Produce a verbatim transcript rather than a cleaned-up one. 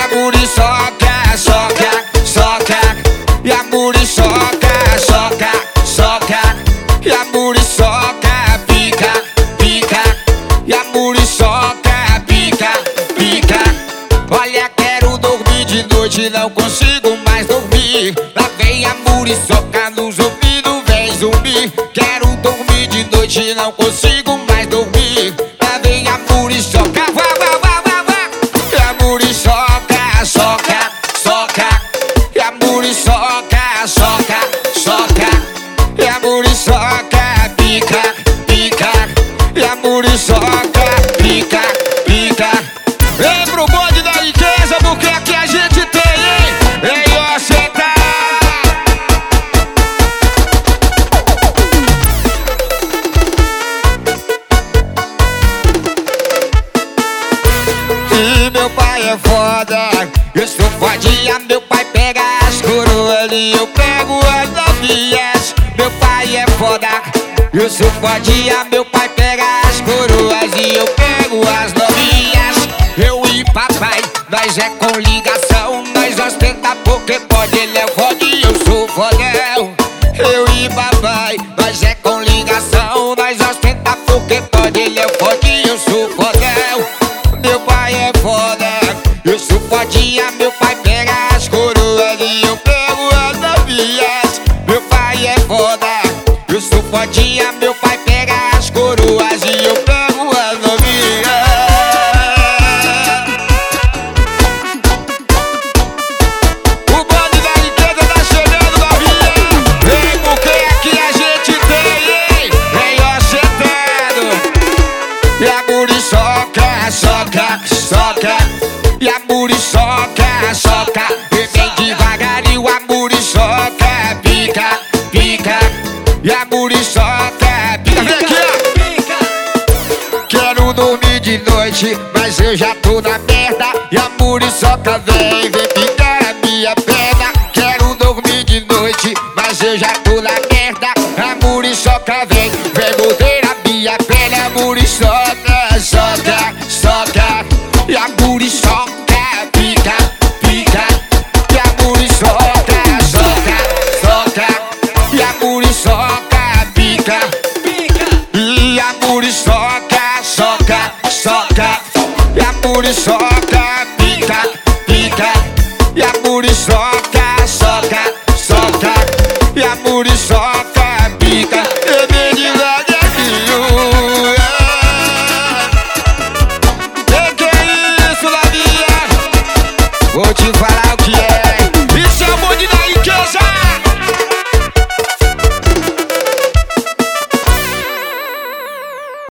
muriçoca, soca, soca. E a muriçoca, soca, soca. E a muriçoca pica, pica. E a muriçoca pica, pica. Olha, quero dormir de noite, não consigo mais dormir. Lá vem a muriçoca nos ouvidos, vem zumbi. Quero dormir de noite, não consigo mais dormir. Lá vem a muriçoca, vá, vá, vá, vá, vá. E a muriçoca, soca, soca. E a muriçoca, soca, soca. E a muriçoca pica, pica. E a muriçoca pica, pica. Vem pro bonde da riqueza, porque aqui a gente tem, hein? Ei, ó, cê tá. E meu pai é foda, eu sou fodinha. Meu pai pega as coroas e eu pego as novinhas. Meu pai é foda, eu sou fodinha. Meu pai pega as coroas e eu pego as novinhas. Eu e papai, nós é com ligação. Nós ostenta porque pode, ele é fodinho, eu sou fodão. Eu e papai, nós é com ligação. Nós ostenta porque pode, ele é fodinho, eu sou fodão. Meu pai é foda, eu sou fodinha. Meu pai pega as coroas e eu pego as novinhas. Meu pai é foda, eu sou fodinha. Meu pai pega as coroas e eu pego as novinhas. O bonde da riqueza tá chegando, novinha. Vem porque aqui a gente tem, hein? Vem ocetando. E a muriçoca, soca, soca. E a muriçoca, soca. E vem devagarinho, a muriçoca pica, pica. E a muriçoca pica. Vem aqui, ó. Quero dormir de noite, mas eu já tô na merda. E a muriçoca vem, vem picar a minha perna. Quero dormir de noite, mas eu já tô na merda. A muriçoca vem, vem morder a minha perna. A muriçoca, soca, soca. E a muriçoca pica, pica. E a muriçoca, soca, soca. E a muriçoca pica, pica. E a muriçoca, soca, soca. E a muriçoca pica, pica. E a muriçoca, soca, soca. E a muriçoca